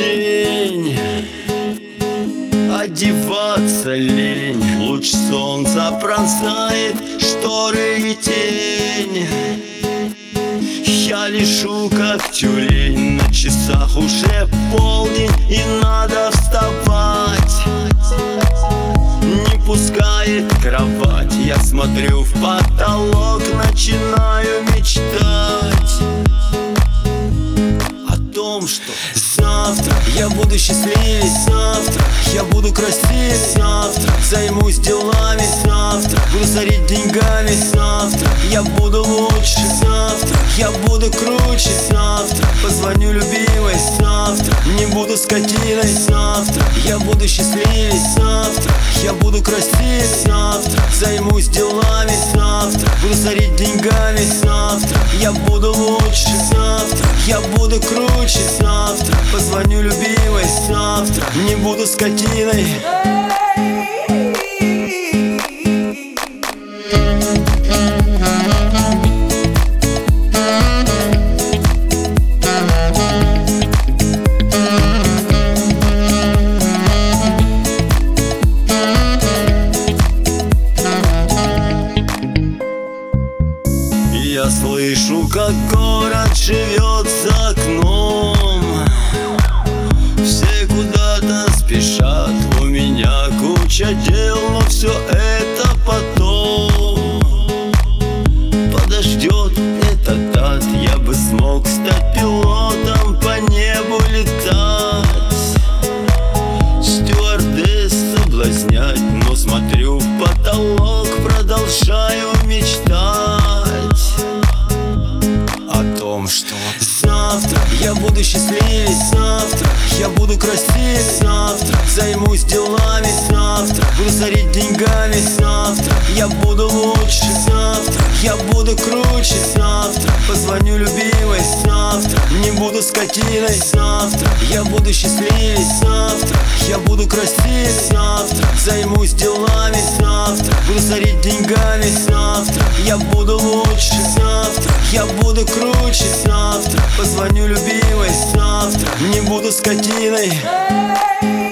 день, одеваться лень. Луч солнца пронзает шторы и тень. Я лежу как тюлень, на часах уже полдень, и надо вставать. Не пускает кровать, я смотрю в потолок, начинаю мечтать о том, что завтра я буду счастливее, завтра я буду красивее, завтра займусь делами, завтра буду сорить деньгами, завтра я буду лучше, завтра я буду круче, завтра позвоню любимой, завтра не буду скотиной, завтра я буду счастливее, завтра я буду красивее, завтра займусь делами, завтра буду сорить деньгами, завтра я буду лучше, завтра я буду круче, завтра позвоню любимой, завтра не буду скотиной. Я слышу, как город живет за окном. Все куда-то спешат, у меня куча дел, но все это потом подождет этот ад. Я бы смог стать пилотом, по небу летать, стюардесс соблазнять, но смотрю в потолок, продолжаю мечтать о том, что завтра я буду счастливее, завтра я буду красивее, завтра займусь делами, завтра буду сорить деньгами, завтра я буду лучше, завтра я буду круче, завтра позвоню любимой, завтра не буду скотиной, завтра я буду счастливее, завтра я буду красивее, завтра займусь делами, завтра буду сорить деньгами, завтра я буду лучше, завтра я буду круче, завтра позвоню любимой, завтра не буду скотиной.